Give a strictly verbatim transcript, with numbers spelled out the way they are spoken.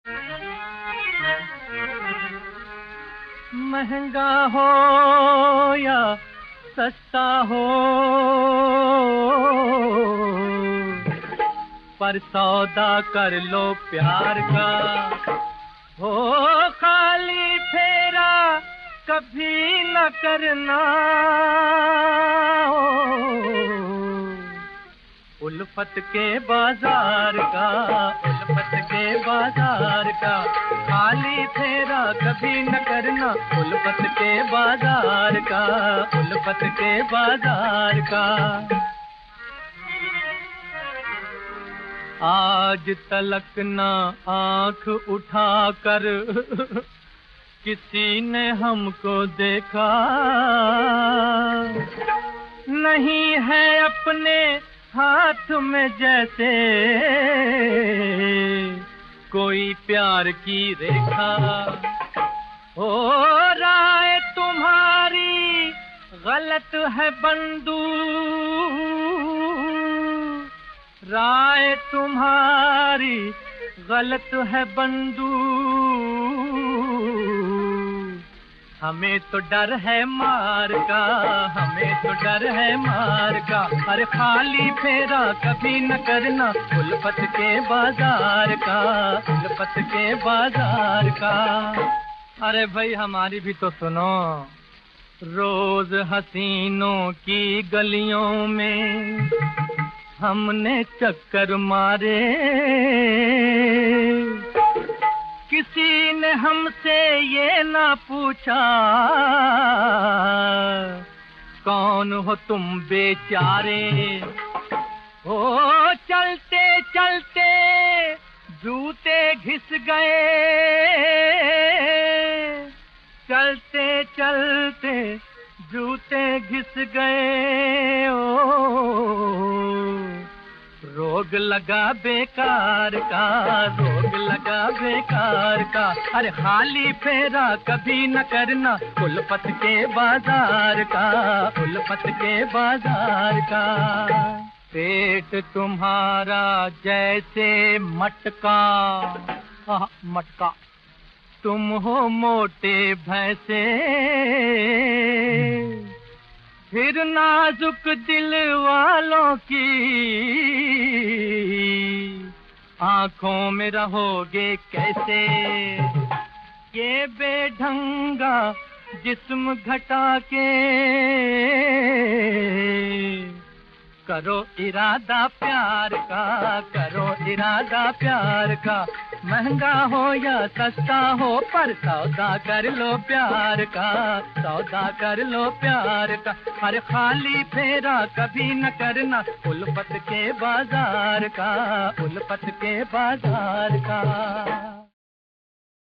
महंगा हो या सस्ता हो, पर सौदा कर लो प्यार का। हो खाली फेरा कभी न करना, उल्फत के बाजार का, उल्फत के बाजार का। खाली फेरा कभी न करना, उल्फत के बाजार का, उल्फत के बाजार का। आज तलक ना आंख उठाकर किसी ने हमको देखा, नहीं है अपने हाथ में जैसे कोई प्यार की रेखा। ओ राय तुम्हारी गलत है बंधु, राय तुम्हारी गलत है बंधु, हमें तो डर है मार का, हमें तो डर है मार का। अरे खाली फेरा कभी न करना, उल्फत के बाजार का, उल्फत के बाजार का। अरे भाई हमारी भी तो सुनो। रोज हसीनों की गलियों में हमने चक्कर मारे, किसी ने हमसे ये ना पूछा कौन हो तुम बेचारे। ओ चलते चलते जूते घिस गए, चलते चलते जूते घिस गए। ओ रोग लगा बेकार का, रोग लगा बेकार का। अरे खाली फेरा कभी न करना, उल्फत के बाजार का, उल्फत के बाजार का। पेट तुम्हारा जैसे मटका, हाँ मटका, तुम हो मोटे भैंसे, फिर नाजुक दिल वालों की आंखों में रहोगे कैसे। ये बेढंगा जिस्म घटा के करो इरादा प्यार का, करो इरादा प्यार का। महंगा हो या सस्ता हो, पर सौदा कर लो प्यार का, सौदा कर लो प्यार का। हर खाली फेरा कभी न करना, उल्फत के बाजार का, उल्फत के बाजार का।